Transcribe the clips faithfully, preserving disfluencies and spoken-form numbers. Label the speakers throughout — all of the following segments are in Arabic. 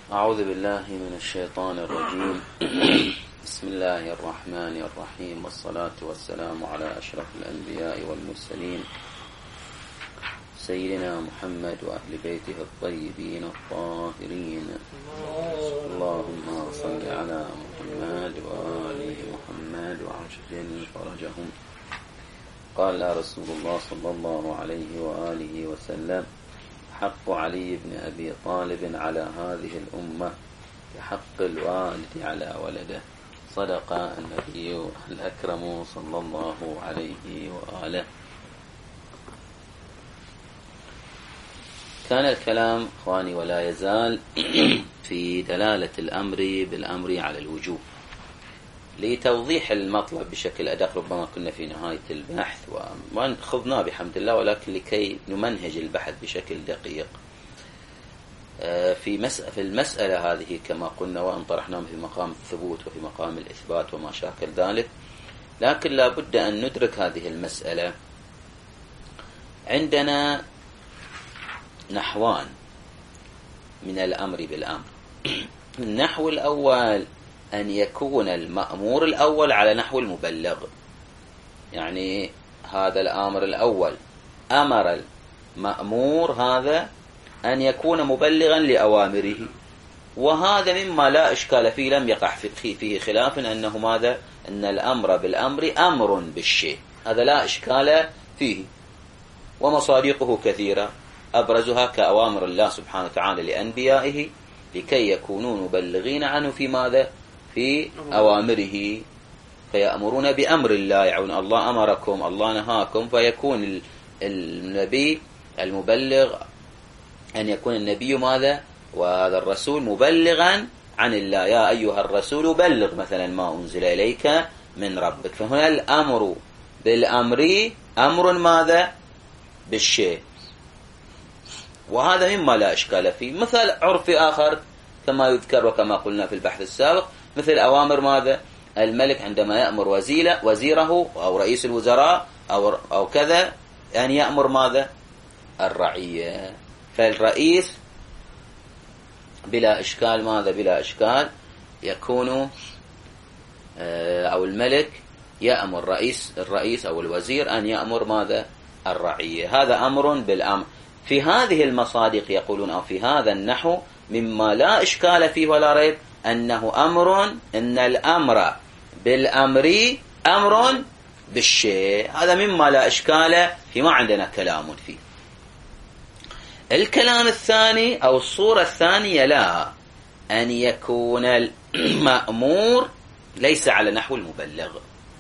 Speaker 1: أعوذ بالله من الشيطان الرجيم. بسم الله الرحمن الرحيم، والصلاة والسلام على أشرف الأنبياء والمرسلين سيدنا محمد وأهل بيته الطيبين الطاهرين. اللهم صل على محمد وآل محمد وعجل فرجهم. قال رسول الله صلى الله عليه وآله وسلم: حق علي بن أبي طالب على هذه الأمة كحق الوالد على ولده. صدق النبي الأكرم صلى الله عليه وآله. كان الكلام إخواني ولا يزال في دلالة الأمر بالأمر على الوجوب. لتوضيح المطلب بشكل أدق، ربما كنا في نهاية البحث وخضناه بحمد الله، ولكن لكي نمنهج البحث بشكل دقيق في مسألة في المسألة هذه كما قلنا، وأن طرحناه في مقام الثبوت وفي مقام الإثبات وما شاكل ذلك، لكن لا بد أن ندرك هذه المسألة. عندنا نحوان من الأمر بالأمر. النحو الأول أن يكون المأمور الأول على نحو المبلغ، يعني هذا الأمر الأول أمر المأمور هذا أن يكون مبلغا لأوامره، وهذا مما لا إشكال فيه، لم يقع فيه خلاف أنه ماذا؟ أن الأمر بالأمر أمر بالشيء، هذا لا إشكال فيه، ومصادقه كثيرة، أبرزها كأوامر الله سبحانه وتعالى لأنبيائه لكي يكونوا مبلغين عنه في ماذا؟ في أوامره، فيأمرون بأمر الله، يعني الله أمركم، الله نهاكم، فيكون النبي المبلغ أن يكون النبي ماذا؟ وهذا الرسول مبلغا عن الله. يا أيها الرسول بلغ مثلا ما أنزل إليك من ربك. فهنا الأمر بالأمر أمر ماذا؟ بالشيء، وهذا مما لا إشكال فيه. مثل عرفي آخر كما يذكر وكما قلنا في البحث السابق، مثل أوامر ماذا؟ الملك عندما يأمر وزيله وزيره أو رئيس الوزراء أو أو كذا، يعني يأمر ماذا؟ الرعية. فالرئيس بلا إشكال ماذا؟ بلا إشكال يكون أو الملك يأمر رئيس الرئيس أو الوزير أن يأمر ماذا؟ الرعية. هذا أمر بالأمر. في هذه المصادق يقولون أو في هذا النحو مما لا إشكال فيه ولا ريب أنه أمر، أن الأمر بالأمر أمر بالشيء، هذا مما لا إشكال فيه، ما عندنا كلام فيه. الكلام الثاني أو الصورة الثانية لا، أن يكون المأمور ليس على نحو المبلغ.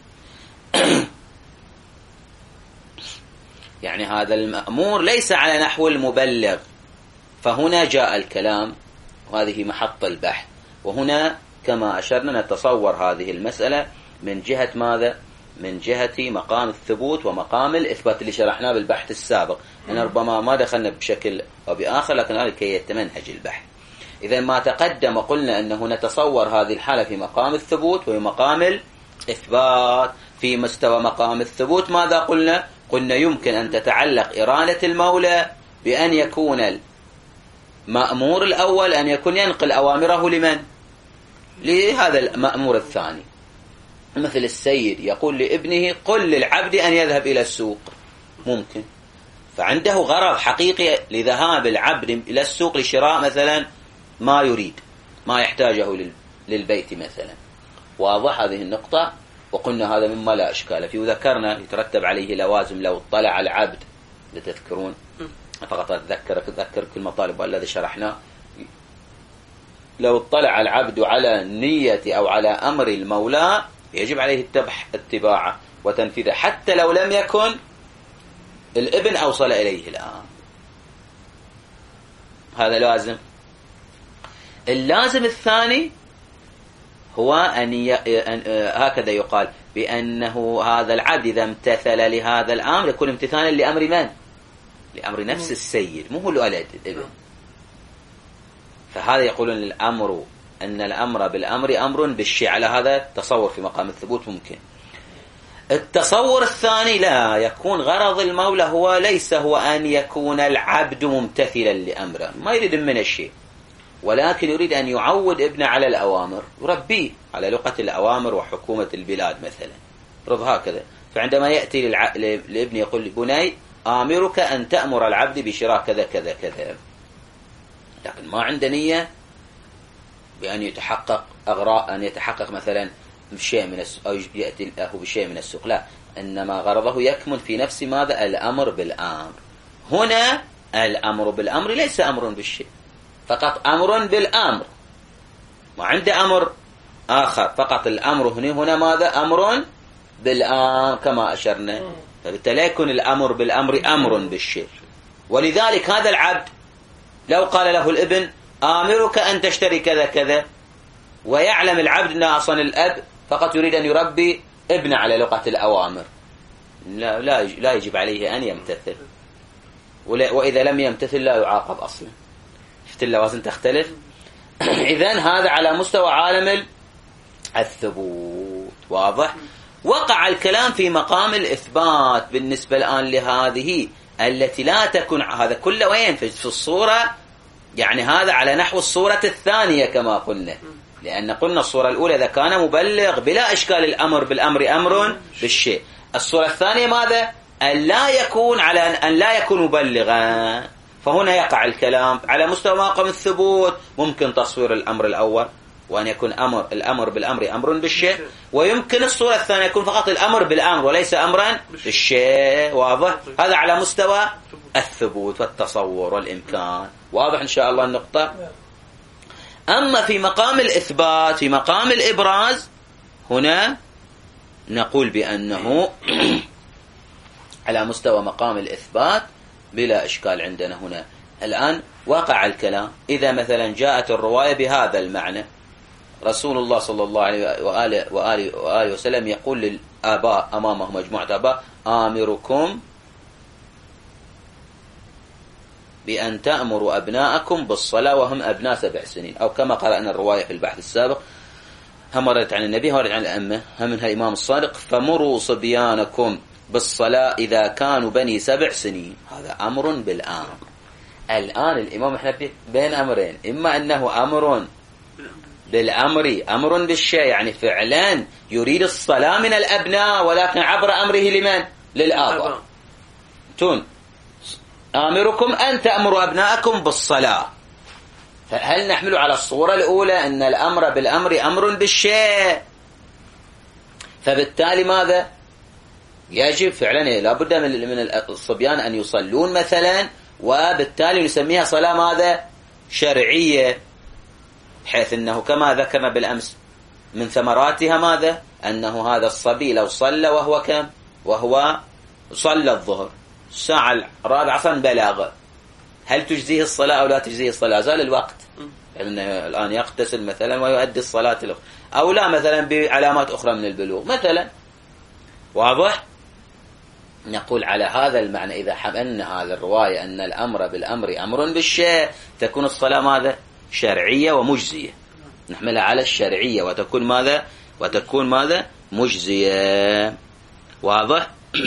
Speaker 1: يعني هذا المأمور ليس على نحو المبلغ، فهنا جاء الكلام، وهذه محط البحث. وهنا كما أشرنا نتصور هذه المسألة من جهة ماذا؟ من جهة مقام الثبوت ومقام الإثبات اللي شرحناه بالبحث السابق. أنا ربما ما دخلنا بشكل أو بآخر، لكن هذا كي يتمنهج البحث. إذا ما تقدم قلنا أنه نتصور هذه الحالة في مقام الثبوت وفي مقام الإثبات. في مستوى مقام الثبوت ماذا قلنا؟ قلنا يمكن أن تتعلق إرادة المولى بأن يكون المأمور الأول أن يكون ينقل أوامره لمن؟ لهذا المأمور الثاني. مثل السيد يقول لابنه قل للعبد أن يذهب إلى السوق، ممكن، فعنده غرض حقيقي لذهاب العبد إلى السوق لشراء مثلا ما يريد، ما يحتاجه للبيت مثلا. واضح هذه النقطة؟ وقلنا هذا مما لا إشكال فيه، وذكرنا يترتب عليه لوازم لو اطلع العبد، لتذكرون فقط أتذكر أتذكر كل مطالب والذي شرحناه. لو اطلع العبد على نية أو على أمر المولى يجب عليه اتباعه وتنفيذه، حتى لو لم يكن الابن أوصل إليه الآن. هذا لازم. اللازم الثاني هو أن ي... هكذا يقال بأنه هذا العبد إذا امتثل لهذا الأمر يكون امتثالا لأمر من؟ لأمر نفس السيد، مو هو الولد الابن. فهذا يقولون الأمر أن الأمر بالأمر أمر بالشيء، على هذا التصور في مقام الثبوت ممكن. التصور الثاني لا، يكون غرض المولى هو ليس هو أن يكون العبد ممتثلا لأمره، ما يريد من الشيء، ولكن يريد أن يعود ابنه على الأوامر، يربيه على لغة الأوامر وحكومة البلاد مثلا، رض هكذا. فعندما يأتي للع... لابن يقول بني آمرك أن تأمر العبد بشراء كذا كذا كذا، لكن ما عنده نية بأن يتحقق أغراء، أن يتحقق مثلا بشيء من السوق أو يأتي له بشيء من السوق، لا، إنما غرضه يكمن في نفس ماذا؟ الأمر بالأمر. هنا الأمر بالأمر ليس أمر بالشيء، فقط أمر بالأمر، ما عنده أمر آخر، فقط الأمر هنا هنا ماذا؟ أمر بالأمر كما أشرنا، فبالتالي يكون الأمر بالأمر أمر بالشيء. ولذلك هذا العبد لو قال له الابن آمرك أن تشتري كذا كذا، ويعلم العبد أن أصلا الأب فقط يريد أن يربي ابن على لغة الأوامر، لا, لا, لا يجب عليه أن يمتثل، وإذا لم يمتثل لا يعاقب أصلا. شفت اللوازم تختلف. إذن هذا على مستوى عالم الثبوت، واضح؟ وقع الكلام في مقام الإثبات بالنسبة الآن لهذه التي لا تكون، هذا كله وين في الصورة، يعني هذا على نحو الصورة الثانية كما قلنا، لأن قلنا الصورة الأولى إذا كان مبلغ بلا إشكال الأمر بالأمر أمر بالشيء. الصورة الثانية ماذا؟ أن لا يكون على أن لا يكون مبلغا، فهنا يقع الكلام على مستوى مقام الثبوت. ممكن تصوير الأمر الأول وأن يكون أمر الأمر بالأمر أمر بالشيء، ويمكن الصورة الثانية يكون فقط الأمر بالأمر وليس أمرا بالشيء، واضح؟ هذا على مستوى الثبوت والتصور والإمكان، واضح إن شاء الله النقطة. أما في مقام الإثبات، في مقام الإبراز، هنا نقول بأنه على مستوى مقام الإثبات بلا إشكال. عندنا هنا الآن وقع الكلام، إذا مثلا جاءت الرواية بهذا المعنى، رسول الله صلى الله عليه وآله, وآله, وآله وسلم يقول للآباء أمامه مجموعة آباء آمركم بأن تأمروا أبناءكم بالصلاة وهم أبناء سبع سنين، أو كما قرأنا الرواية في البحث السابق، هم وردت عن النبي وردت عن الأئمة، هم منها الإمام الصادق، فمروا صبيانكم بالصلاة إذا كانوا بني سبع سنين. هذا أمر بالأمر. الآن الإمام احنا بين أمرين، إما أنه أمر بالأمر أمر بالشيء، يعني فعلا يريد الصلاة من الأبناء ولكن عبر أمره لمن؟ للآباء. تون آمركم أن تأمروا أبناءكم بالصلاة، فهل نحمل على الصورة الأولى أن الأمر بالأمر أمر بالشيء؟ فبالتالي ماذا؟ يجب فعلا لابد من الصبيان أن يصلون مثلا، وبالتالي نسميها صلاة ماذا؟ شرعية، حيث أنه كما ذكرنا بالأمس من ثمراتها ماذا؟ أنه هذا الصبي لو صلى وهو كم؟ وهو صلى الظهر الساعة الرابعة عصرا بلاغ، هل تجزيه الصلاة أو لا تجزيه الصلاة؟ زال الوقت، يعني الآن يغتسل مثلا ويؤدي الصلاة الأخرى، أو لا مثلا بعلامات أخرى من البلوغ مثلا، واضح؟ نقول على هذا المعنى إذا حملنا هذا الرواية أن الأمر بالأمر أمر بالشيء، تكون الصلاة ماذا؟ شرعية ومجزية، نحملها على الشرعية وتكون ماذا؟ وتكون ماذا؟ مجزية، واضح؟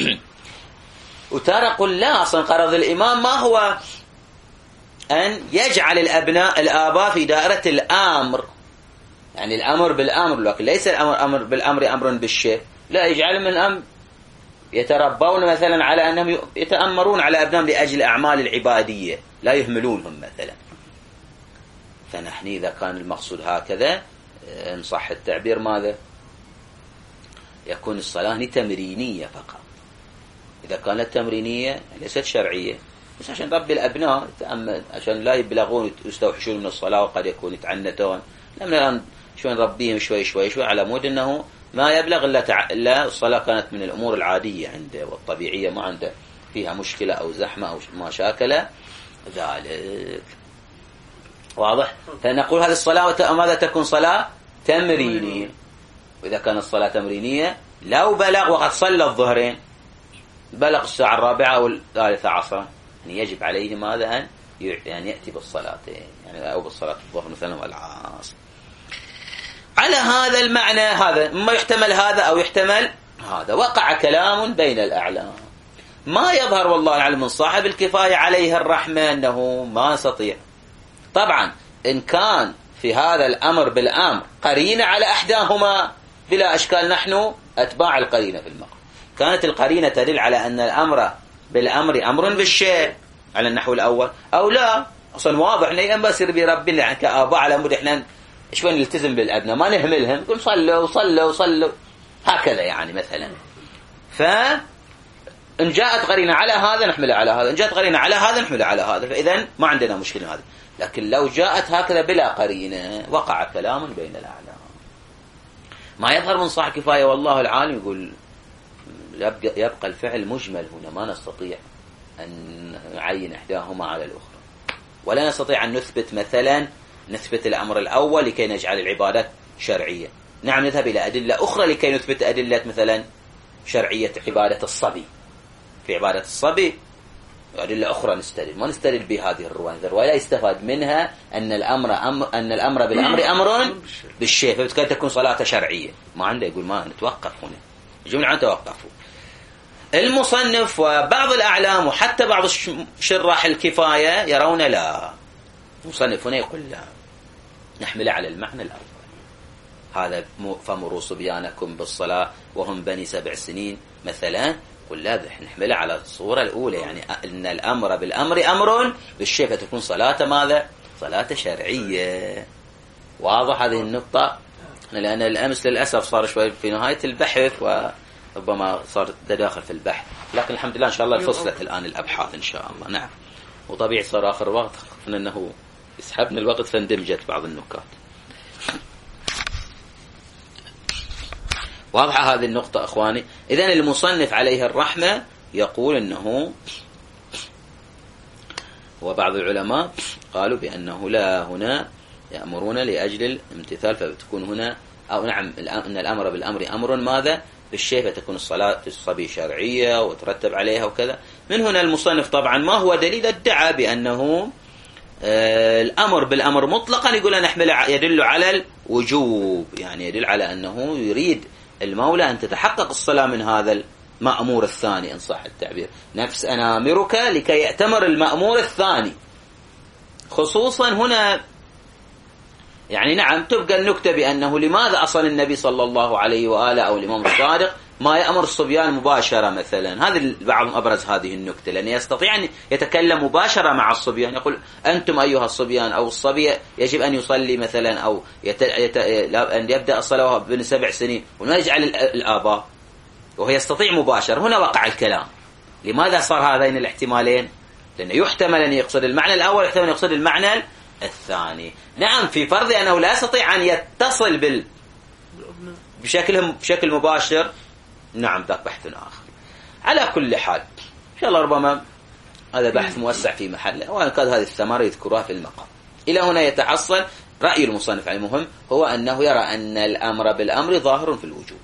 Speaker 1: وترى قل لا، أصلا قرض الإمام ما هو أن يجعل الأبناء الآباء في دائرة الأمر، يعني الأمر بالأمر، لكن ليس الأمر أمر بالأمر أمر بالشيء، لا، يجعل من أمر يتربون مثلا على أنهم يتأمرون على أبنائهم لأجل أعمال العبادية، لا يهملونهم مثلا. فنحن إذا كان المقصود هكذا إن صح التعبير ماذا؟ يكون الصلاة تمرينية فقط. إذا كانت تمرينية ليست شرعية، بس عشان ربي الأبناء عشان لا يبلغون يستوحشون من الصلاة وقد يكون يتعنتون، لما الآن شوي نربيهم شوي شوي شوي على مود أنه ما يبلغ إلا, تع... إلا الصلاة كانت من الأمور العادية عنده والطبيعية، ما عنده فيها مشكلة أو زحمة أو ما شاكل ذلك، واضح؟ فنقول هذه الصلاة ماذا تكون؟ صلاة تمرينية. وإذا كانت الصلاة تمرينية لو بلغ وقد صلى الظهرين، بلغ الساعة الرابعة أو الثالثة عصرا، يعني يجب عليه ماذا؟ أن يعني يأتي بالصلاتين، يعني أو بالصلاة الظهر مثلا والعصر. على هذا المعنى هذا ما يحتمل هذا أو يحتمل هذا. وقع كلام بين الأعلام، ما يظهر والله العلم من صاحب الكفاية عليه الرحمة أنه ما يستطيع. طبعا إن كان في هذا الأمر بالأمر قرينة على أحداهما بلا أشكال، نحن أتباع القرينة في المقام. كانت القرينة تدل على أن الأمر بالأمر أمر بالشيء على النحو الأول، أو لا أصلا واضح إن بس بربنا كآباء على مود إحنا شوي نلتزم بالأبناء ما نهملهم، نقول صلوا صلوا صلوا هكذا يعني مثلا. فإن جاءت قرينة على هذا نحملها على هذا، إن جاءت قرينة على هذا نحملها على هذا، فإذا ما عندنا مشكلة هذا. لكن لو جاءت هكذا بلا قرينة وقع كلام بين الأعلام. ما يظهر من صاحب كفاية والله العالم يقول يبقى, يبقى الفعل مجمل هنا، ما نستطيع أن نعين إحداهما على الأخرى، ولا نستطيع أن نثبت مثلا نثبت الأمر الأول لكي نجعل العبادات شرعية. نعم نذهب إلى أدلة أخرى لكي نثبت أدلة مثلا شرعية عبادة الصبي. في عبادة الصبي أدلة أخرى نستدل، ما نستدل بهذه الرواية. الرواية لا يستفاد منها أن الأمر أمر أن الأمر بالأمر أمر بالشيء، فبتكون تكون صلاة شرعية. ما عنده يقول ما نتوقف هنا، الجملة عن توقفوا. المصنف وبعض الأعلام وحتى بعض شراح الكفاية يرون لا، المصنف هنا يقول لا، نحمل على المعنى الأول. هذا فمروا صبيانكم بالصلاة وهم بني سبع سنين مثلا، قل لا نحمل على الصورة الأولى، يعني أن الأمر بالأمر أمر بالشيء، فتكون صلاة ماذا؟ صلاة شرعية. واضح هذه النقطة؟ لأن الأمس للأسف صار شوي في نهاية البحث وربما صار تداخل في البحث، لكن الحمد لله إن شاء الله فصلت الآن الأبحاث إن شاء الله. نعم، وطبيعي صار آخر وقت خفنا أنه يسحبنا الوقت فاندمجت بعض النكات. واضحة هذه النقطة أخواني. إذن المصنف عليه الرحمة يقول أنه، وبعض العلماء قالوا بأنه لا، هنا يأمرون لأجل الامتثال، فتكون هنا أو نعم أن الأمر بالأمر أمر ماذا؟ بالشيء، فتكون الصلاة الصبي شرعية وترتب عليها وكذا. من هنا المصنف طبعا ما هو دليل ادعى بأنه آه الأمر بالأمر مطلقا يقول نحمل يدل على الوجوب، يعني يدل على أنه يريد المولى أن تتحقق الصلاة من هذا المأمور الثاني إن صح التعبير، نفس أنامرك لكي يأتمر المأمور الثاني. خصوصا هنا يعني نعم تبقى النكتة بأنه لماذا أصلا النبي صلى الله عليه وآله أو الإمام الصادق ما يأمر الصبيان مباشرة مثلا. هذا بعض أبرز هذه النكتة، لأنه يستطيع أن يتكلم مباشرة مع الصبيان، يقول أنتم أيها الصبيان أو الصبي يجب أن يصلي مثلا أو يت... يت... أن يبدأ الصلاة بين سبع سنين، وما يجعل الآباء، وهو يستطيع مباشرة. هنا وقع الكلام. لماذا صار هذين الاحتمالين؟ لأنه يحتمل أن يقصد المعنى الأول، يحتمل أن يقصد المعنى الثاني. نعم في فرض أنه لا يستطيع أن يتصل بال بشكل بشكل مباشر، نعم ذاك بحث آخر. على كل حال إن شاء الله ربما هذا بحث موسع في محله، وأن كانت هذه الثمرة يذكرها في المقام. إلى هنا يتحصل رأي المصنف المهم، هو أنه يرى أن الأمر بالأمر ظاهر في الوجوب،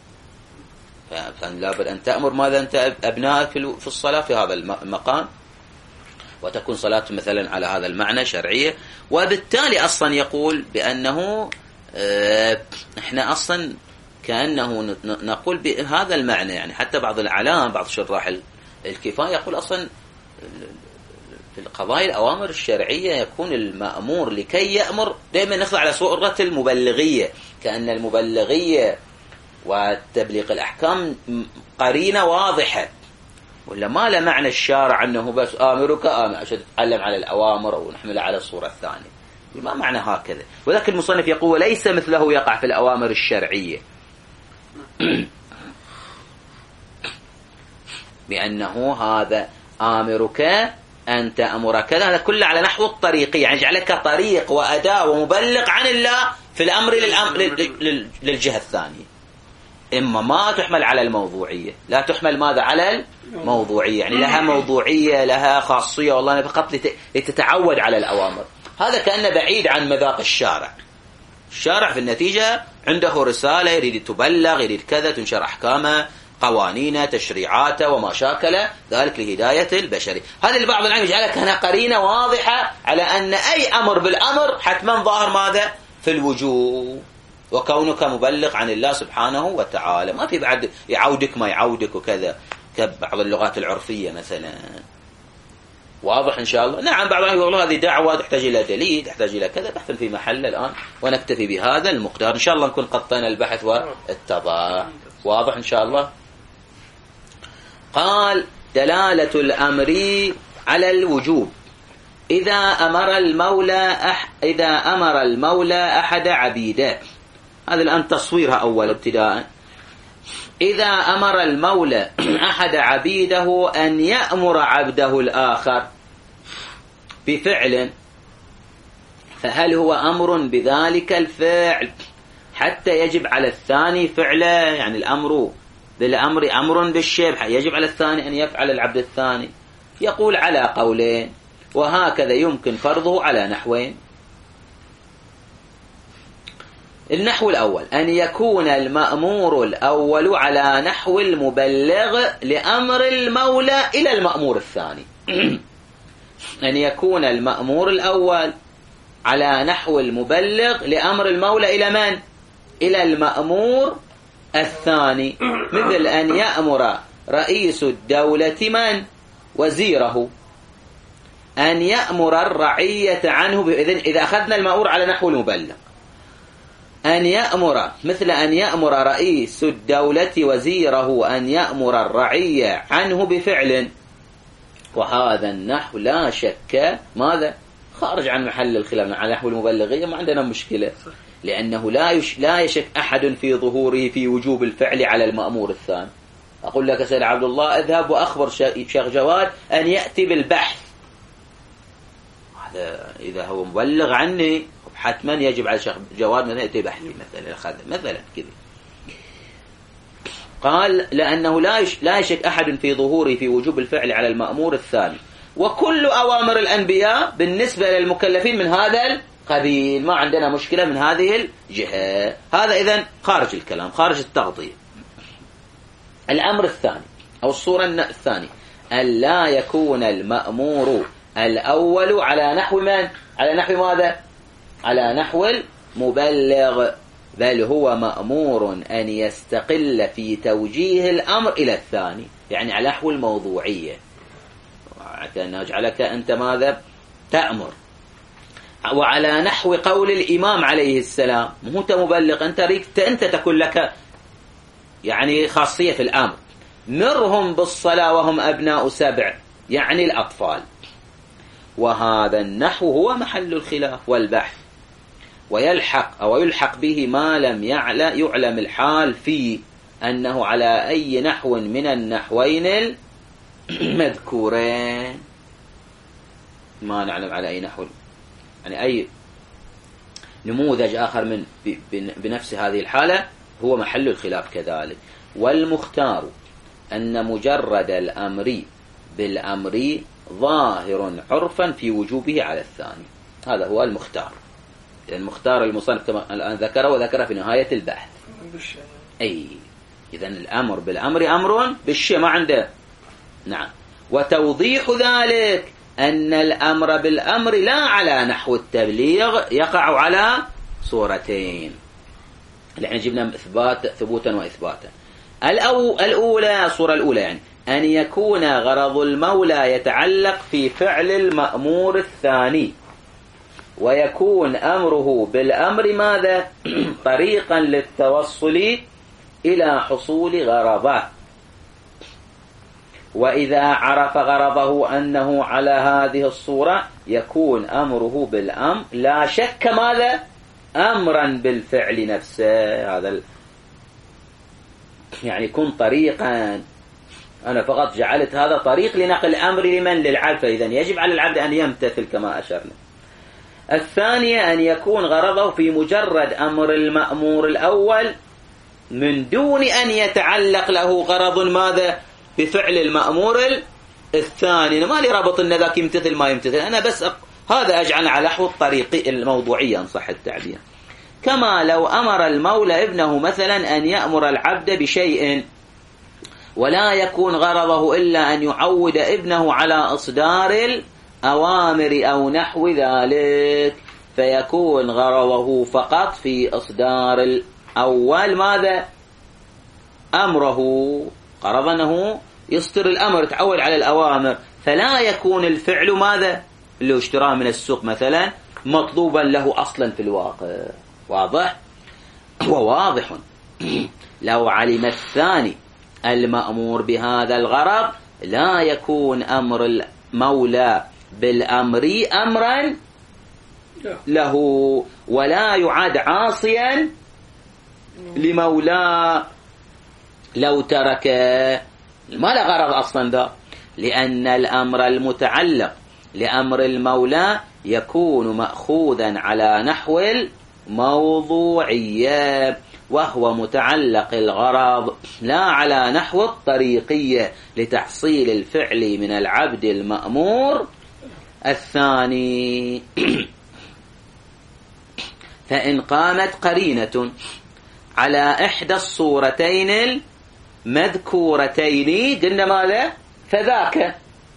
Speaker 1: فلا بد أن تأمر ماذا أنت أبنائك في الصلاة في هذا المقام، وتكون صلاة مثلا على هذا المعنى شرعية. وبالتالي أصلا يقول بأنه اه احنا أصلا كأنه نقول بهذا المعنى، يعني حتى بعض العلام بعض شراح الكفاية يقول أصلا في القضايا الأوامر الشرعية يكون المأمور لكي يأمر دائما نخضع على صورة المبلغية، كأن المبلغية وتبليغ الأحكام قرينة واضحة، ولا ما له معنى الشارع أنه بس آمرك آمر عشان تتعلم على الأوامر أو نحمل على الصورة الثانية، ما معنى هكذا. ولكن المصنف يقول ليس مثله يقع في الأوامر الشرعية بأنه هذا آمرك أن تأمر كذا، هذا كله على نحو الطريقي، يعني جعلك طريق وأداة ومبلغ عن الله في الأمر للجهة الثانية. إما ما تحمل على الموضوعية، لا تحمل ماذا على الموضوعية، يعني لها موضوعية لها خاصية، والله فقط لتتعود على الأوامر. هذا كأنه بعيد عن مذاق الشارع. الشارع في النتيجة عنده رسالة يريد تبلغ، يريد كذا، تنشر أحكامه قوانين تشريعاته وما شاكل ذلك لهداية البشري. هذا البعض العلم يجعلك هنا قرينة واضحة على أن أي أمر بالأمر حتما ظاهر ماذا في الوجوب، وكونك مبلغ عن الله سبحانه وتعالى، ما في بعد يعودك ما يعودك وكذا كبعض اللغات العرفية مثلا. واضح إن شاء الله. نعم بعض الناس يقول هذه دعوة تحتاج إلى دليل، تحتاج إلى كذا، بحث في محل الآن، ونكتفي بهذا المقدار إن شاء الله، نكون قطينا البحث والاتضاح. واضح إن شاء الله. قال دلالة الأمر على الوجوب إذا أمر المولى أح إذا أمر المولى أحد عبيده. هذا الآن تصويرها أول ابتداء. إذا أمر المولى أحد عبيده أن يأمر عبده الآخر بفعل، فهل هو أمر بذلك الفعل حتى يجب على الثاني فعله؟ يعني الأمر بالأمر أمر بالشيء يجب على الثاني أن يفعل العبد الثاني. يقول على قولين، وهكذا يمكن فرضه على نحوين. النحو الأول أن يكون المأمور الأول على نحو المبلغ لأمر المولى إلى المأمور الثاني. أن يكون المأمور الأول على نحو المبلغ لأمر المولى إلى من؟ إلى المأمور الثاني. مثل أن يأمر رئيس الدولة من؟ وزيره. أن يأمر الرعية عنه. إذن إذا أخذنا المأمور على نحو المبلغ، أن يأمر مثل أن يأمر رئيس الدولة وزيره أن يأمر الرعية عنه بفعل، وهذا النحو لا شك ماذا؟ خارج عن محل الخلاف. على نحو المبلغية ما عندنا مشكلة، لأنه لا يش لا يشك أحد في ظهوره في وجوب الفعل على المأمور الثاني. أقول لك سيد عبد الله اذهب وأخبر شيخ جواد أن يأتي بالبحث، هذا إذا هو مبلغ عني حتما يجب على شيخ جواد أن يأتي بحثي مثلا مثلا كذا. قال لأنه لا يش لا يشك أحد في ظهوره في وجوب الفعل على المأمور الثاني، وكل أوامر الأنبياء بالنسبة للمكلفين من هذا القبيل، ما عندنا مشكلة من هذه الجهة. هذا إذن خارج الكلام، خارج التغطية. الأمر الثاني أو الصورة الثانية أن لا يكون المأمور الأول على نحو من؟ على نحو ماذا؟ على نحو المبلغ، بل هو مأمور أن يستقل في توجيه الأمر إلى الثاني، يعني على نحو الموضوعية، أن أجعلك أنت ماذا؟ تأمر. وعلى نحو قول الإمام عليه السلام، مو أنت مبلغ، أنت ريكت أنت تكون لك يعني خاصية في الأمر. مرهم بالصلاة وهم أبناء سبع، يعني الأطفال. وهذا النحو هو محل الخلاف والبحث، ويلحق أو يلحق به ما لم يعلم الحال فيه أنه على أي نحو من النحوين المذكورين. ما نعلم على أي نحو، يعني أي نموذج آخر من بنفس هذه الحالة هو محل الخلاف كذلك. والمختار أن مجرد الأمر بالأمر ظاهر عرفا في وجوبه على الثاني. هذا هو المختار. المختار المصنف كما الآن ذكره وذكره في نهاية البحث. أي إذن الأمر بالأمر أمر بالشيء ما عنده. نعم. وتوضيح ذلك أن الأمر بالأمر لا على نحو التبليغ يقع على صورتين. اللي جبنا إثبات ثبوتا وإثباتا. الأو الأولى الصورة الأولى يعني أن يكون غرض المولى يتعلق في فعل المأمور الثاني، ويكون أمره بالأمر ماذا؟ طريقا للتوصل إلى حصول غرضه. وإذا عرف غرضه أنه على هذه الصورة يكون أمره بالأمر لا شك ماذا؟ أمرا بالفعل نفسه. هذا ال... يعني يكون طريقا، أنا فقط جعلت هذا طريق لنقل الأمر لمن؟ للعبد، فإذا يجب على العبد أن يمتثل كما أشرنا. الثانية أن يكون غرضه في مجرد أمر المأمور الأول من دون أن يتعلق له غرض ماذا؟ بفعل المأمور الثاني. ما لي رابط أن ذاك يمتثل ما يمتثل، أنا بس أق... هذا أجعل على نحو الطريق الموضوعية إن صح التعبير. كما لو أمر المولى ابنه مثلا أن يأمر العبد بشيء ولا يكون غرضه إلا أن يعود ابنه على إصدار الأوامر أو نحو ذلك، فيكون غرضه فقط في إصدار الأول ماذا؟ أمره، غرض أنه يصدر الأمر، تعود على الأوامر، فلا يكون الفعل ماذا اللي اشتراه من السوق مثلا مطلوبا له أصلا في الواقع. واضح؟ وواضح لو علم الثاني المأمور بهذا الغرض لا يكون أمر المولى بالأمر أمرا له، ولا يعد عاصيا لمولاه لو ترك ما له غرض أصلا ذا، لأن الأمر المتعلق لأمر المولى يكون مأخوذا على نحو الموضوعية، وهو متعلق الغرض لا على نحو الطريقية لتحصيل الفعل من العبد المأمور الثاني. فإن قامت قرينة على إحدى الصورتين المذكورتين قلنا ماذا؟ فذاك.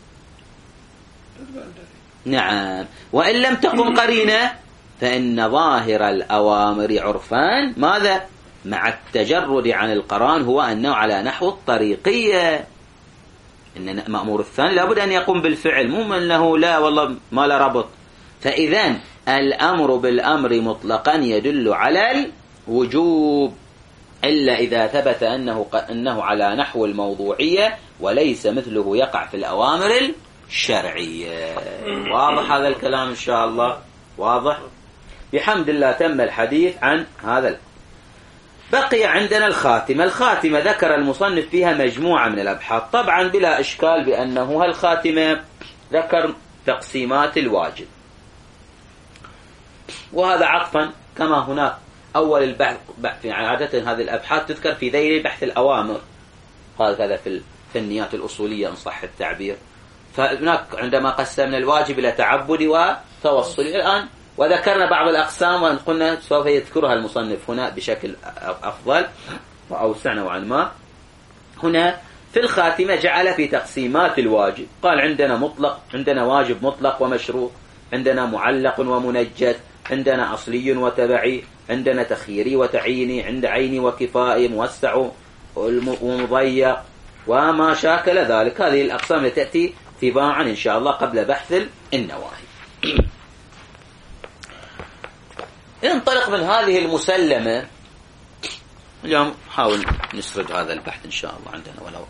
Speaker 1: نعم. وإن لم تقم قرينة فإن ظاهر الأوامر عرفان ماذا؟ مع التجرد عن القران هو أنه على نحو الطريقية، إن مأمور الثاني لابد أن يقوم بالفعل، مو أنه لا والله ما له ربط. فإذن الأمر بالأمر مطلقا يدل على الوجوب، إلا إذا ثبت أنه, أنه على نحو الموضوعية وليس مثله يقع في الأوامر الشرعية. واضح هذا الكلام إن شاء الله؟ واضح؟ بحمد الله تم الحديث عن هذا. بقي عندنا الخاتمة. الخاتمة ذكر المصنف فيها مجموعة من الأبحاث، طبعا بلا إشكال بأنه الخاتمة ذكر تقسيمات الواجب، وهذا عطفا كما هناك أول البحث يعني عادة هذه الأبحاث تذكر في ذيل بحث الأوامر، قال هذا في الفنيات الأصولية إن صح التعبير. فهناك عندما قسمنا الواجب إلى تعبدي وتوصلي الآن، وذكرنا بعض الأقسام وقلنا سوف يذكرها المصنف هنا بشكل أفضل وأوسع نوعا ما. هنا في الخاتمة جعل في تقسيمات الواجب، قال عندنا مطلق، عندنا واجب مطلق ومشروط، عندنا معلق ومنجد، عندنا أصلي وتبعي، عندنا تخييري وتعييني، عند عيني وكفائي، موسع ومضيق وما شاكل ذلك. هذه الأقسام التي تأتي تباعا إن شاء الله قبل بحث النواهي. ننطلق من هذه المسلمة. اليوم حاول نسرد هذا البحث إن شاء الله عندنا ولو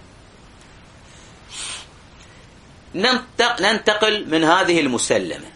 Speaker 1: ننتقل من هذه المسلمة،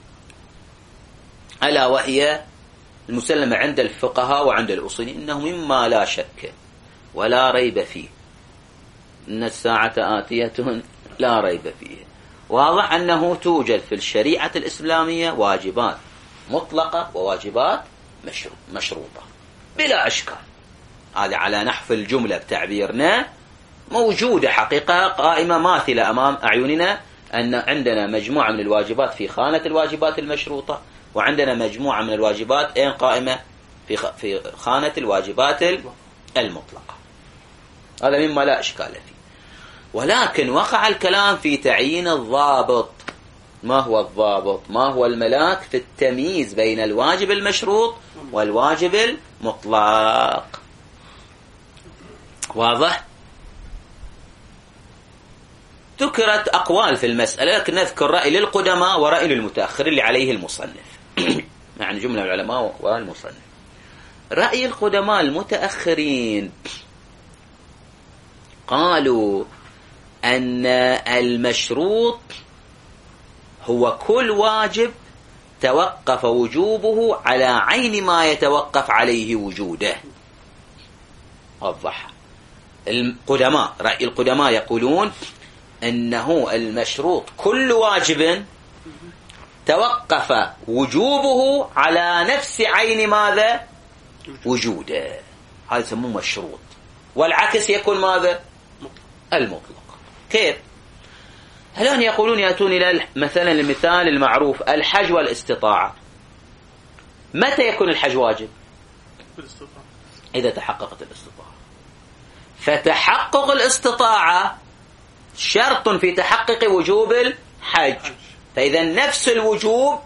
Speaker 1: ألا وهي المسلمة عند الفقهاء وعند الأصوليين إنه مما لا شك ولا ريب فيه إن الساعة آتية لا ريب فيه. واضح أنه توجد في الشريعة الإسلامية واجبات مطلقة وواجبات مشروطة بلا أشكال. هذا على نحو الجملة بتعبيرنا موجودة حقيقة قائمة ماثلة أمام أعيننا، أن عندنا مجموعة من الواجبات في خانة الواجبات المشروطة، وعندنا مجموعة من الواجبات أين قائمة في في خانة الواجبات المطلقة. هذا مما لا إشكال فيه. ولكن وقع الكلام في تعيين الضابط. ما هو الضابط؟ ما هو الملاك في التمييز بين الواجب المشروط والواجب المطلق؟ واضح؟ ذكرت أقوال في المسألة، لكن نذكر رأي للقدماء ورأي للمتأخر اللي عليه المصنف يعني جملة من العلماء والمصنف. رأي القدماء المتأخرين قالوا أن المشروط هو كل واجب توقف وجوبه على عين ما يتوقف عليه وجوده. وضح القدماء، رأي القدماء يقولون أنه المشروط كل واجب توقف وجوبه على نفس عين ماذا؟ وجوده. هذا يسموه مشروط. والعكس يكون ماذا؟ المطلق. كيف؟ الآن يقولون يأتون إلى مثلا المثال المعروف الحج والاستطاعة. متى يكون الحج واجب؟ إذا تحققت الاستطاعة. فتحقق الاستطاعة شرط في تحقق وجوب الحج. فإذا نفس الوجوب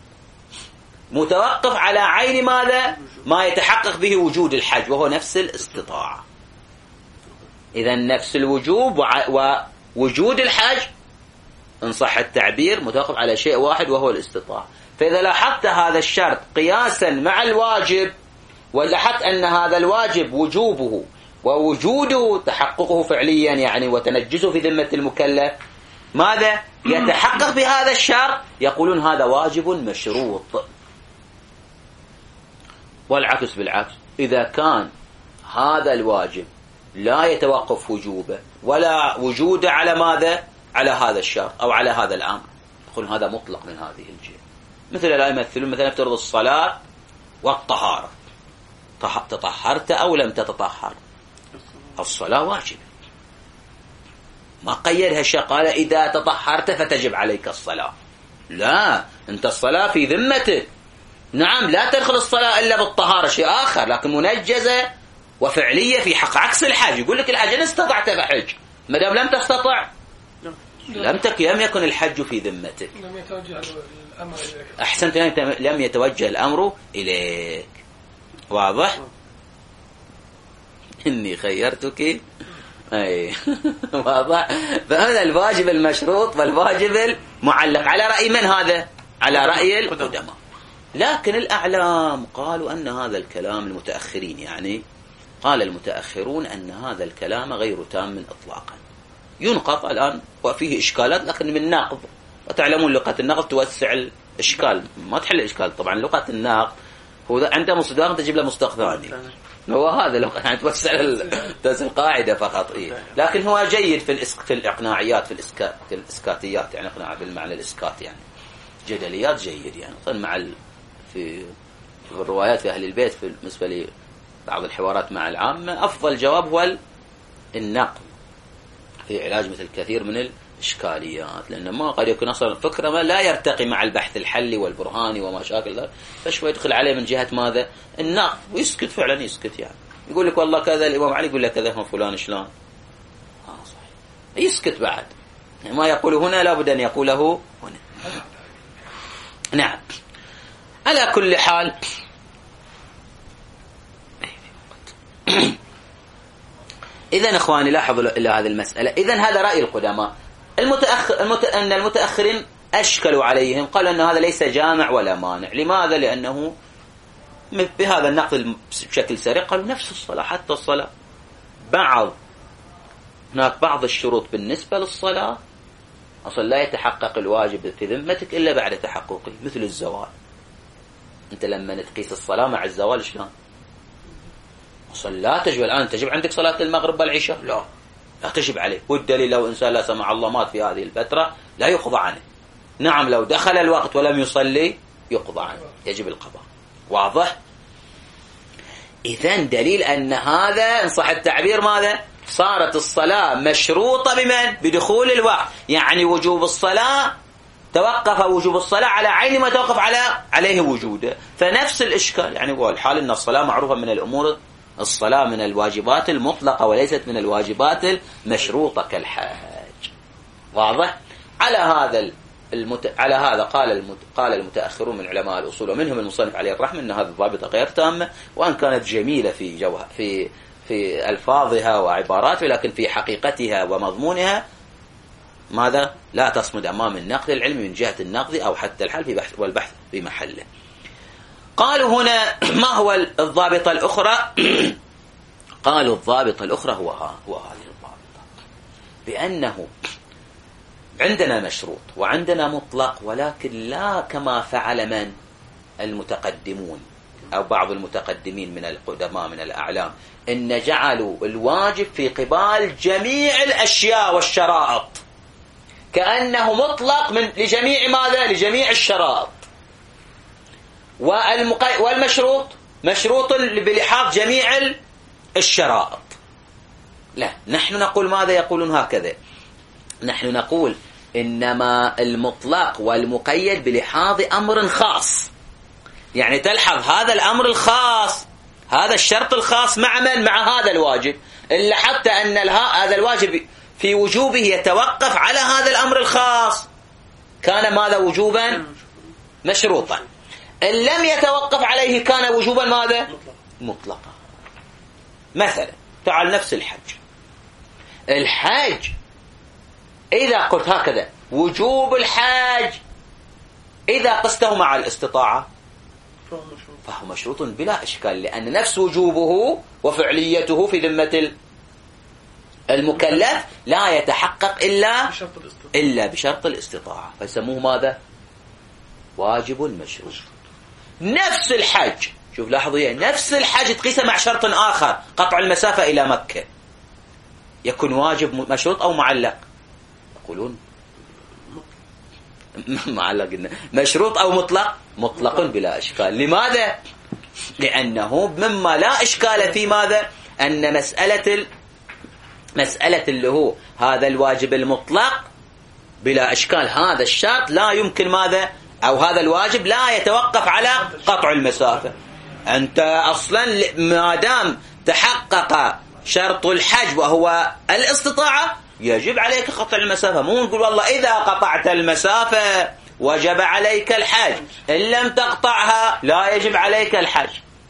Speaker 1: متوقف على عين ماذا؟ ما يتحقق به وجود الحج، وهو نفس الاستطاعة. إذا نفس الوجوب ووجود الحج إن صح التعبير متوقف على شيء واحد وهو الاستطاعة. فإذا لاحظت هذا الشرط قياسا مع الواجب، ولاحظت أن هذا الواجب وجوبه ووجوده تحققه فعليا يعني وتنجزه في ذمة المكلف، ماذا يتحقق بهذا الشرط؟ يقولون هذا واجب مشروط. والعكس بالعكس، إذا كان هذا الواجب لا يتوقف وجوبه ولا وجوده على ماذا؟ على هذا الشرط أو على هذا الأمر، يقولون هذا مطلق من هذه الجهة. مثل لا يمثلون مثلا افترض الصلاة والطهارة، تطهرت أو لم تتطهر، الصلاة واجبة، ما قيدها الشيء قال إذا تطهرت فتجب عليك الصلاة، لا، أنت الصلاة في ذمتك. نعم لا تدخل الصلاة إلا بالطهارة، شيء آخر، لكن منجزة وفعلية في حق، عكس الحج. يقول لك الحج إن استطعت فحج، ما دام لم تستطع لم تك لم يكن الحج في ذمتك.
Speaker 2: لم يتوجه الأمر إليك.
Speaker 1: أحسنت، لم يتوجه الأمر إليك. واضح؟ إني خيرتك. أي واضح. فهذا الواجب المشروط والواجب المعلق على رأي من هذا؟ على رأي القدماء. لكن الأعلام قالوا أن هذا الكلام المتأخرين، يعني قال المتأخرون أن هذا الكلام غير تام إطلاقا، ينقض الآن وفيه إشكالات لكن من ناقض. وتعلمون لغة النقض توسع الإشكال، ما تحل الإشكال. طبعا لغة النقض هو عنده مصداق تجيب له مصداق ثاني، هو هذا لغة يعني توسع القاعدة فقط. إيه. لكن هو جيد في الإسك في الإقناعيات، في الإسكات في الإسكاتيات، يعني إقناع بالمعنى الإسكات، يعني جدليات جيد. يعني مع ال... في في الروايات في أهل البيت، في بالنسبة لي بعض الحوارات مع العامة أفضل جواب هو النقد في علاج مثل كثير من الإشكاليات، لأنه ما قد يكون أصلا فكرة ما لا يرتقي مع البحث الحلي والبرهاني ومشاكل، فشوي يدخل عليه من جهة ماذا؟ النقد، ويسكت فعلا يسكت. يعني يقول لك والله كذا الإمام علي، يقول لك كذا هو فلان شلون، آه صحيح، يسكت بعد، ما يقوله هنا لابد أن يقوله هنا. نعم. على كل حال إذن إخواني لاحظوا إلى هذه المسألة. إذن هذا رأي القدماء. المتأخر المت... أن المتأخرين أشكلوا عليهم، قالوا أن هذا ليس جامع ولا مانع. لماذا؟ لأنه بهذا النقد بشكل سريع قالوا نفس الصلاة، حتى الصلاة بعض هناك بعض الشروط بالنسبة للصلاة أصلا لا يتحقق الواجب في ذمتك إلا بعد تحققه، مثل الزوال. أنت لما تقيس الصلاة مع الزوال شلون؟ أصلا لا تجب الآن تجب عندك صلاة المغرب والعشاء، لا لا تجب عليه. والدليل لو إنسان لا سمع الله مات في هذه الفترة لا يقضى عنه. نعم لو دخل الوقت ولم يصلي يقضى عنه، يجب القضاء. واضح؟ إذن دليل أن هذا إن صح التعبير ماذا؟ صارت الصلاة مشروطة بمن؟ بدخول الوقت. يعني وجوب الصلاة توقف وجوب الصلاة على عين ما توقف على عليه وجوده. فنفس الإشكال، يعني هو الحال أن الصلاة معروفة من الأمور، الصلاة من الواجبات المطلقة وليست من الواجبات المشروطة كالحج. واضح؟ على هذا المت... على هذا قال المت... قال المتأخرون من علماء الأصول ومنهم المصنف عليه الرحمة أن هذه الضابطة غير تامة، وأن كانت جميلة في جوها في في ألفاظها وعباراتها، لكن في حقيقتها ومضمونها ماذا؟ لا تصمد أمام النقد العلمي من جهة النقد أو حتى الحل في بحث والبحث في محله. قالوا هنا ما هو الضابطة الأخرى؟ قالوا الضابطة الأخرى هو ها هو هذه الضابطة، بأنه عندنا مشروط وعندنا مطلق، ولكن لا كما فعل من المتقدمون أو بعض المتقدمين من القدماء من الأعلام، إن جعلوا الواجب في قبال جميع الأشياء والشرائط، كأنه مطلق من لجميع ماذا؟ لجميع الشرائط. والمقي... والمشروط مشروط بلحاظ جميع الشرائط. لا، نحن نقول ماذا؟ يقولون هكذا، نحن نقول إنما المطلق والمقيد بلحاظ أمر خاص. يعني تلحظ هذا الأمر الخاص، هذا الشرط الخاص مع من؟ مع هذا الواجب، إلا حتى أن هذا الواجب في وجوبه يتوقف على هذا الأمر الخاص، كان ماذا؟ وجوبا مشروطا. إن لم يتوقف عليه كان وجوبا ماذا؟ مطلقا. مثلا تعال نفس الحج. الحج إذا قلت هكذا وجوب الحج إذا قسته مع الاستطاعة فهو مشروط بلا إشكال، لأن نفس وجوبه وفعليته في ذمة المكلف لا يتحقق إلا إلا بشرط الاستطاعة، فيسموه ماذا؟ واجب المشروط. نفس الحج، شوف لاحظوا يعني نفس الحج تقيسه مع شرط آخر، قطع المسافة إلى مكة، يكون واجب مشروط أو معلق؟ يقولون معلق. مشروط أو مطلق؟ مطلق بلا إشكال. لماذا؟ لأنه مما لا إشكال في ماذا؟ أن مسألة ال... مسألة اللي هو هذا الواجب المطلق بلا إشكال، هذا الشرط لا يمكن ماذا؟ أو هذا الواجب لا يتوقف على قطع المسافة. أنت أصلا ما دام تحقق شرط الحج وهو الاستطاعة يجب عليك قطع المسافة. مو نقول والله إذا قطعت المسافة وجب عليك الحج، إن لم تقطعها لا يجب عليك الحج.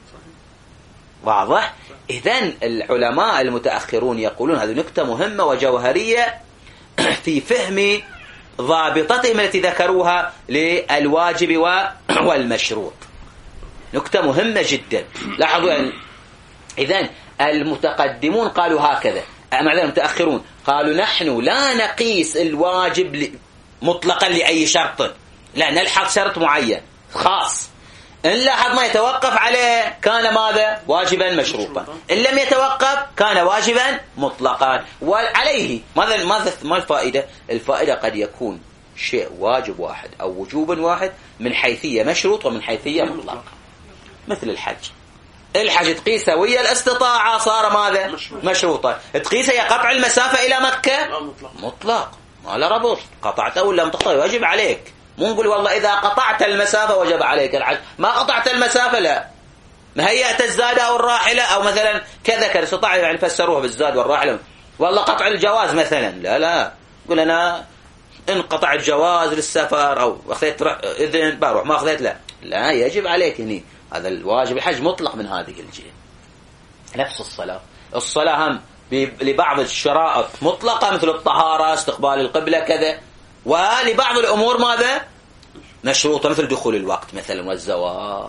Speaker 1: واضح؟ إذن العلماء المتأخرون يقولون هذه نكتة مهمة وجوهرية في فهم ضابطتهم التي ذكروها للواجب والمشروط، نكتة مهمة جدا. لاحظوا يعني إذن المتقدمون قالوا هكذا، معذرة المتأخرون قالوا نحن لا نقيس الواجب مطلقا لأي شرط، لا نلحظ شرط معين خاص، إن لاحظ ما يتوقف عليه كان ماذا؟ واجبا مشروطا، إن لم يتوقف كان واجبا مطلقا. وعليه ماذا ماذا ما الفائدة؟ الفائدة قد يكون شيء واجب واحد أو وجوب واحد من حيثية مشروط ومن حيثية مطلق، مثل الحج. الحج تقيسه ويا الاستطاعة صار ماذا؟ مشروطا. تقيسه يا قطع المسافة إلى مكة مطلق، ما له ربط، قطعته ولا لم تقطع يجب عليك. مو نقول والله إذا قطعت المسافة وجب عليك الحج، ما قطعت المسافة لا، ما هيأت الزاد أو الراحلة أو مثلا كذا كذا، استطاع يعني فسروها بالزاد والراحلة، والله قطع الجواز مثلا، لا لا قل أنا إن قطع الجواز للسفر أو أخذت إذن بروح، ما أخذت لا لا يجب عليك هني. هذا الواجب الحج مطلق من هذه الجهة. نفس الصلاة، الصلاة هم لبعض الشرائط مطلقة مثل الطهارة، استقبال القبلة كذا، ولبعض الأمور ماذا؟ مشروطة مثل دخول الوقت مثلا والزوال.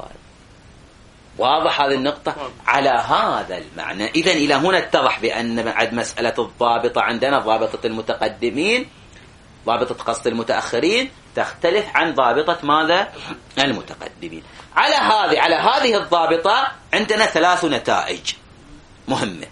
Speaker 1: واضح هذه النقطة؟ على هذا المعنى إذن إلى هنا اتضح بأن بعد مسألة الضابطة عندنا ضابطة المتقدمين، ضابطة قصد المتأخرين تختلف عن ضابطة ماذا؟ المتقدمين. على هذه على هذه الضابطة عندنا ثلاث نتائج مهمة.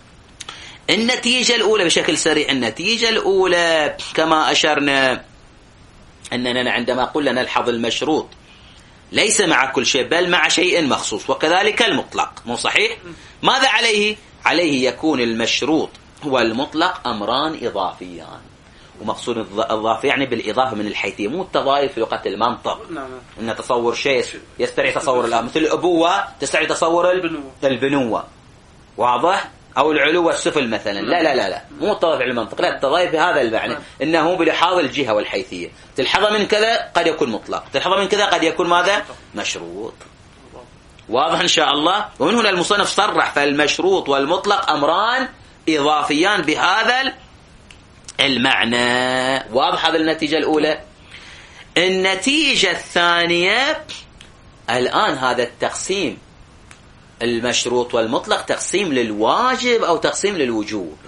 Speaker 1: النتيجة الأولى بشكل سريع، النتيجة الأولى كما أشرنا أننا عندما قلنا نلحظ المشروط ليس مع كل شيء بل مع شيء مخصوص، وكذلك المطلق، مو صحيح؟ ماذا عليه؟ عليه يكون المشروط والمطلق أمران إضافيان، ومقصود الإضافة يعني بالإضافة من الحيثية، مو التضايف في لغة المنطق. إن تصور شيء يستطيع تصور الآن، مثل الأبوة تستطيع تصور البنوة، واضح؟ أو العلو والسفل مثلا، لا لا لا لا مو التضايف في المنطق، لا التضايف بهذا المعنى، إنه بلحاظ الجهة والحيثية. تلحظ من كذا قد يكون مطلق، تلحظ من كذا قد يكون ماذا؟ مشروط. واضح إن شاء الله؟ ومن هنا المصنف صرح فالمشروط والمطلق أمران إضافيان بهذا المعنى. واضح هذا النتيجة الأولى. النتيجة الثانية، الآن هذا التقسيم المشروط والمطلق تقسيم للواجب أو تقسيم للوجوب.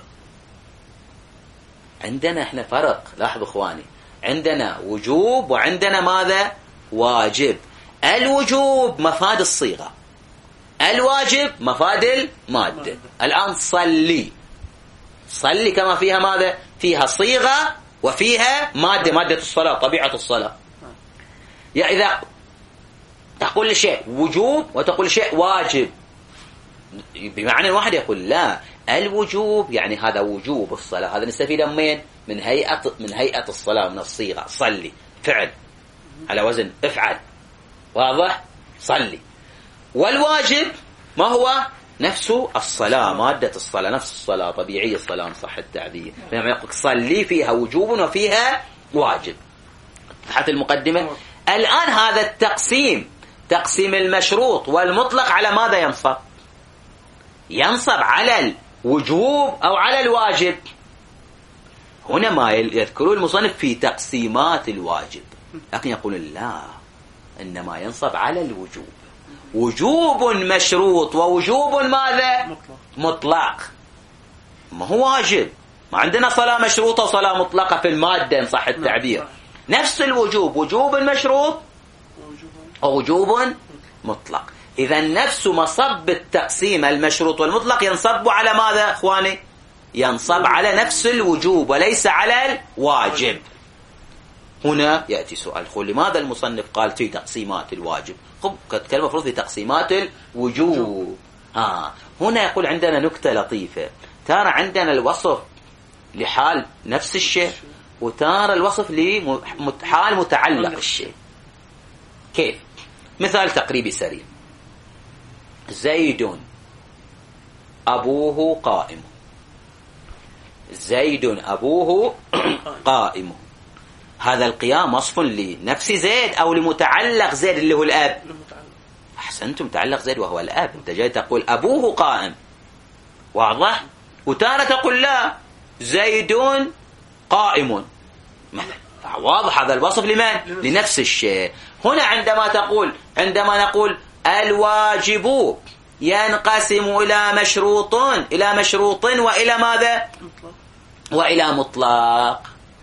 Speaker 1: عندنا احنا فرق، لاحظوا اخواني، عندنا وجوب وعندنا ماذا؟ واجب. الوجوب مفاد الصيغة، الواجب مفاد المادة. الآن صلي، صلي كما فيها ماذا؟ فيها صيغة وفيها مادة، مادة الصلاة، طبيعة الصلاة. يا إذا تقول شيء وجوب وتقول شيء واجب بمعنى واحد، يقول لا الوجوب يعني هذا وجوب الصلاة، هذا نستفيد منين؟ من هيئة من هيئة الصلاة، من الصيغة، صلي فعل على وزن افعل، واضح؟ صلي. والواجب ما هو؟ نفس الصلاة، مادة الصلاة، نفس الصلاة، طبيعية الصلاة صح التعبير، يعني يقول صلي فيها وجوب وفيها واجب. حتى المقدمة. الآن هذا التقسيم، تقسيم المشروط والمطلق على ماذا ينصب؟ ينصب على الوجوب أو على الواجب؟ هنا ما يذكرون المصنف في تقسيمات الواجب، لكن يقولون لا، إنما ينصب على الوجوب، وجوب مشروط ووجوب ماذا؟
Speaker 3: مطلق.
Speaker 1: مطلق. ما هو واجب، ما عندنا صلاة مشروطة وصلاة مطلقة في المادة إن صح التعبير. نفس الوجوب، وجوب مشروط ووجوب مطلق. إذا نفس مصب التقسيم المشروط والمطلق ينصب على ماذا أخواني؟ ينصب على نفس الوجوب وليس على الواجب. هنا يأتي سؤال، يقول لماذا المصنف قال في تقسيمات الواجب؟ خب كلمة مفروض في تقسيمات الوجوب. آه. هنا يقول عندنا نكتة لطيفة، ترى عندنا الوصف لحال نفس الشيء، وترى الوصف لحال متعلق الشيء. كيف؟ مثال تقريبي سريع، زيد أبوه قائم، زيد أبوه قائم. هذا القيام وصف لنفس زيد أو لمتعلق زيد اللي هو الأب؟ أحسنتم، متعلق زيد وهو الأب. أنت جاي تقول أبوه قائم، واضح؟ وتارة تقول لا، زيد قائم مثلا، واضح هذا الوصف لمن؟ لنفس الشيء. هنا عندما تقول عندما نقول الواجب ينقسم إلى مشروط إلى مشروط وإلى ماذا؟ وإلى مطلق.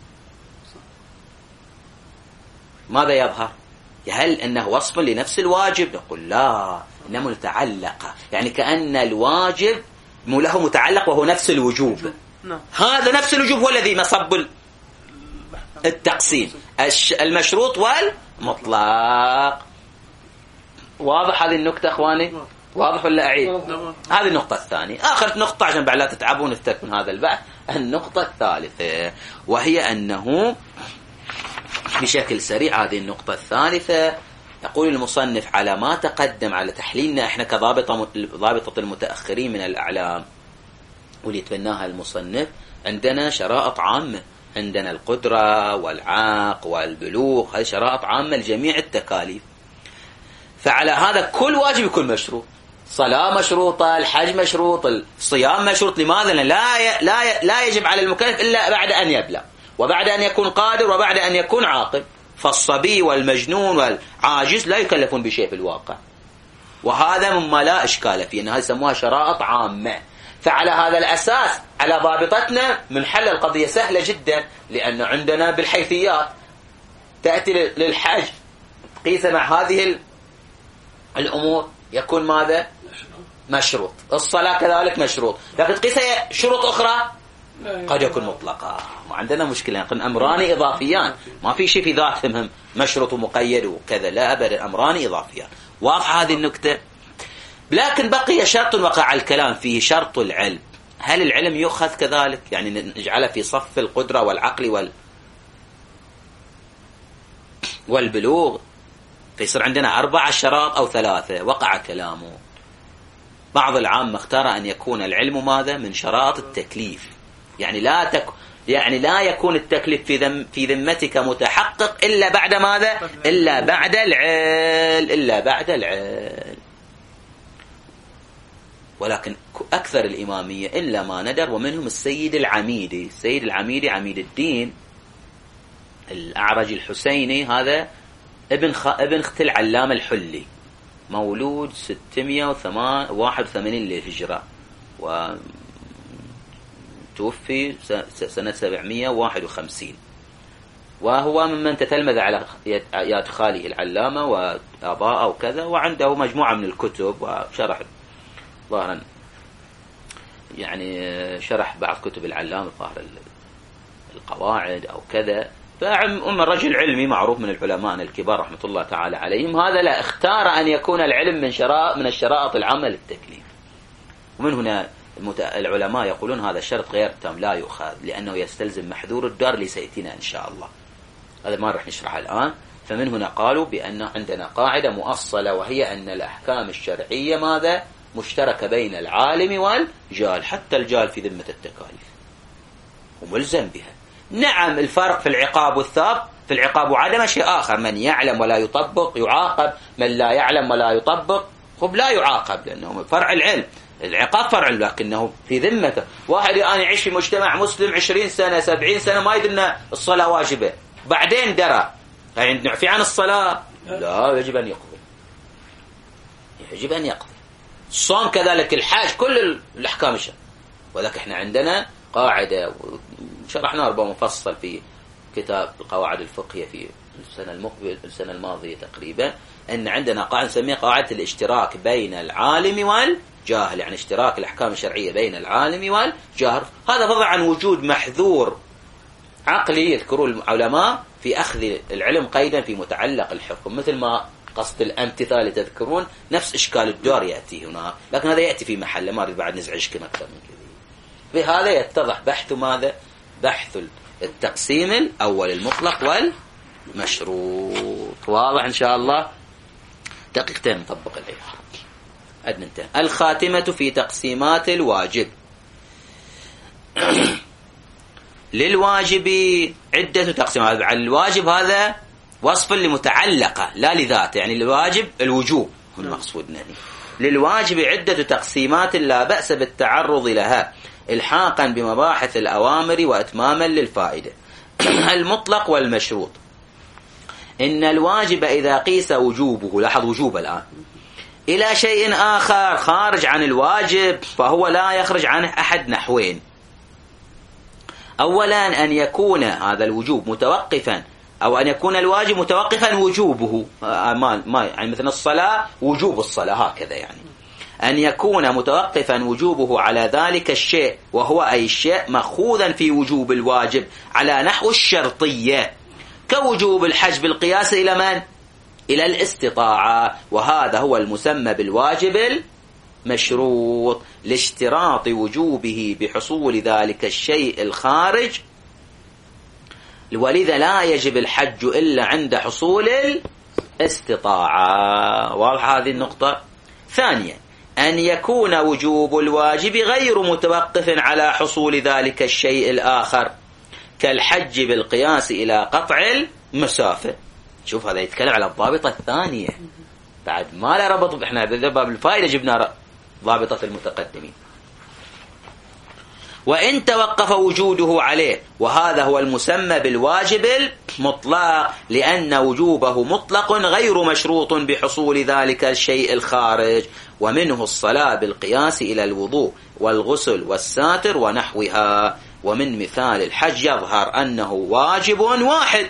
Speaker 1: ماذا يظهر؟ هل أنه وصف لنفس الواجب؟ نقول لا، إنه متعلق، يعني كأن الواجب له متعلق وهو نفس الوجوب. هذا نفس الوجوب هو الذي مصب التقسيم، المشروط والمطلق. واضح هذه النكتة أخواني؟ واضح ولا أعيد؟ هذه النقطة الثانية. آخر نقطة عشان بعد لا تتعبون افتكوا من هذا البحث، النقطة الثالثة، وهي أنه بشكل سريع هذه النقطة الثالثة يقول المصنف على ما تقدم على تحليلنا احنا كضابطة ضابطة المتأخرين من الأعلام واللي يتبناها المصنف، عندنا شرائط عامة، عندنا القدرة والعاق والبلوغ، هذه شرائط عامة لجميع التكاليف. فعلى هذا كل واجب يكون مشروط، صلاة مشروطة، الحج مشروط، الصيام مشروط. لماذا؟ لا لا لا يجب على المكلف إلا بعد أن يبلغ، وبعد أن يكون قادر، وبعد أن يكون عاقل. فالصبي والمجنون والعاجز لا يكلفون بشيء في الواقع، وهذا مما لا إشكال فيه، أنها يسموها شرائط عامة. فعلى هذا الأساس على ضابطتنا من حل القضية سهلة جدا، لأن عندنا بالحيثيات تأتي للحج قيس مع هذه الأمور يكون ماذا؟ مشروط. الصلاة كذلك مشروط، لكن تقيس شروط أخرى قد يكون مطلقة. ما عندنا مشكلة، نقول أمران إضافيان، ما في شيء في ذاتهم مشروط ومقيد وكذا، لا أبدا، أمران إضافيان. واضحة هذه النكتة؟ لكن بقي شرط وقع الكلام فيه، شرط العلم. هل العلم يؤخذ كذلك؟ يعني نجعله في صف القدرة والعقل وال والبلوغ، فيصير عندنا أربع شراط أو ثلاثة. وقع كلامه. بعض العامة اختار أن يكون العلم ماذا؟ من شرائط التكليف، يعني لا تك يعني لا يكون التكليف في ذم في ذمتك متحقق إلا بعد ماذا؟ إلا بعد العلم، إلا بعد العلم. ولكن أكثر الإمامية إلا ما ندر، ومنهم السيد العميدي. السيد العميدي عميد الدين الأعرج الحسيني، هذا ابن خ... ابن اخت العلامة الحلي، مولود ستمائة وواحد وثمانين للهجرة، وتوفي سنة سبعمائة وواحد وخمسين، وهو ممن تتلمذ على يد خاله العلامة وآباءه وكذا، وعنده مجموعة من الكتب وشرح ظاهرا يعني شرح بعض كتب العلامة، ظاهر القواعد أو كذا. فأم الرجل علمي معروف من العلماء الكبار رحمة الله تعالى عليهم. هذا لا اختار أن يكون العلم من شراء من الشرائط العامة للتكليف. ومن هنا العلماء يقولون هذا الشرط غير تام، لا يؤخذ، لأنه يستلزم محذور الدار لسيأتينا إن شاء الله، هذا ما رح نشرحه الآن. فمن هنا قالوا بأن عندنا قاعدة مؤصلة، وهي أن الأحكام الشرعية ماذا؟ مشتركة بين العالم والجال، حتى الجال في ذمة التكاليف وملزم بها. نعم الفرق في العقاب والثواب، في العقاب وعدم شيء آخر، من يعلم ولا يطبق يعاقب، من لا يعلم ولا يطبق خب لا يعاقب، لأنه فرع العلم. العقاب فرع، لكنه في ذمته. واحد الآن يعيش في مجتمع مسلم عشرين سنة سبعين سنة ما يدري أن الصلاة واجبة، بعدين درى يعني نعفي عن الصلاة؟ لا، يجب أن يقضي، يجب أن يقضي. الصوم كذلك، الحاج، كل الأحكام الشرعية. ولكن احنا عندنا قاعدة شرحناها ربما مفصل في كتاب القواعد الفقهية في السنة المقبل السنة الماضية تقريبا، أن عندنا قاعدة نسميها قاعدة الاشتراك بين العالم والجاهل، يعني اشتراك الأحكام الشرعية بين العالم والجاهل. هذا فضلا عن وجود محذور عقلي يذكره العلماء في أخذ العلم قيدا في متعلق الحكم، مثل ما قصد الامتثال اللي تذكرون نفس إشكال الدار يأتي هنا، لكن هذا يأتي في محله، ما أريد بعد نزعجكم أكثر من كذا. بهذا يتضح بحث ماذا؟ بحث التقسيم الأول المطلق والمشروط. واضح إن شاء الله؟ دقيقتين نطبق العبارة. أدنى انتهى. الخاتمة في تقسيمات الواجب. للواجب عدة تقسيمات. الواجب هذا وصف لمتعلقة لا لذاته، يعني الواجب الوجوب المقصود هنا. للواجب عدة تقسيمات لا بأس بالتعرض لها الحاقا بمباحث الأوامر وإتماما للفائدة. المطلق والمشروط. إن الواجب إذا قيس وجوبه، لاحظ وجوب الآن، إلى شيء آخر خارج عن الواجب فهو لا يخرج عنه أحد نحوين. أولا أن يكون هذا الوجوب متوقفا، أو أن يكون الواجب متوقفا وجوبه، ما ما يعني مثل الصلاة وجوب الصلاة هكذا، يعني أن يكون متوقفا وجوبه على ذلك الشيء، وهو أي شيء مأخوذا في وجوب الواجب على نحو الشرطية، كوجوب الحج بالقياس إلى من؟ إلى الاستطاعة، وهذا هو المسمى بالواجب المشروط لاشتراط وجوبه بحصول ذلك الشيء الخارج، ولذا لا يجب الحج إلا عند حصول الاستطاعة. واضح هذه النقطة؟ ثانيا أن يكون وجوب الواجب غير متوقف على حصول ذلك الشيء الآخر، كالحج بالقياس إلى قطع المسافة. شوف هذا يتكلم على الضابطة الثانية بعد ما لا ربط، احنا باب الفائدة جبنا ضابطة المتقدمين. وإن توقف وجوده عليه، وهذا هو المسمى بالواجب المطلق، لأن وجوبه مطلق غير مشروط بحصول ذلك الشيء الخارج، ومنه الصلاة بالقياس إلى الوضوء والغسل والساتر ونحوها. ومن مثال الحج يظهر أنه واجب واحد،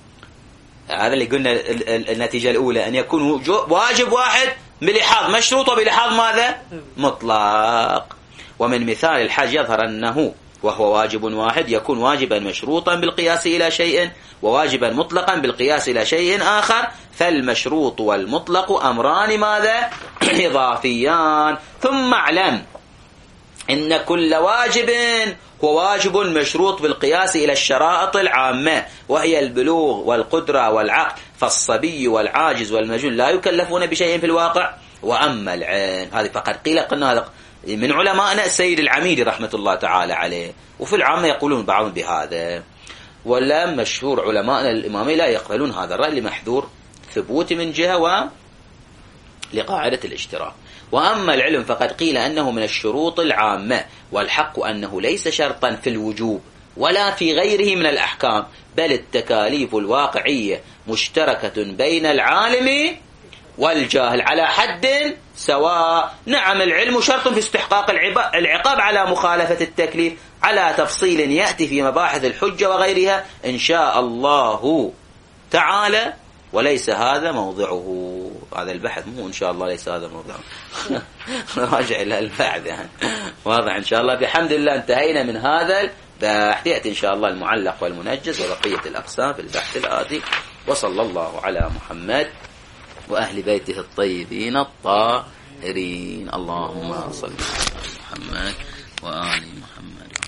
Speaker 1: هذا اللي قلنا النتيجة الأولى، أن يكون واجب واحد بلحاظ مشروط وبلحاظ ماذا؟ مطلق. ومن مثال الحج يظهر أنه وهو واجب واحد يكون واجبا مشروطا بالقياس إلى شيء، وواجبا مطلقا بالقياس إلى شيء آخر، فالمشروط والمطلق أمران ماذا؟ إضافيان. ثم اعلم إن كل واجب هو واجب مشروط بالقياس إلى الشرائط العامة، وهي البلوغ والقدرة والعقل، فالصبي والعاجز والمجنون لا يكلفون بشيء في الواقع. وأما العين، هذه فقد قيل قلنا هذا من علماءنا السيد العميدي رحمة الله تعالى عليه، وفي العامة يقولون بعضهم بهذا، ولا مشهور علماءنا الإمامي لا يقبلون هذا الرأي لمحذور ثبوت من جهة ولقاعدة الاشتراك. وأما العلم فقد قيل أنه من الشروط العامة، والحق أنه ليس شرطا في الوجوب ولا في غيره من الأحكام، بل التكاليف الواقعية مشتركة بين العالم والجاهل على حد سواء. نعم العلم شرط في استحقاق العقاب على مخالفة التكليف على تفصيل يأتي في مباحث الحجة وغيرها إن شاء الله تعالى، وليس هذا موضعه. هذا البحث مو إن شاء الله ليس هذا موضعه. راجع إلى البعد يعني. واضح إن شاء الله. بحمد الله انتهينا من هذا البحث. يأتي إن شاء الله المعلق والمنجز وبقية الأقسام في البحث الآتي. وصلى الله على محمد وأهل بيته الطيبين الطاهرين. اللهم صل على محمد وآل محمد.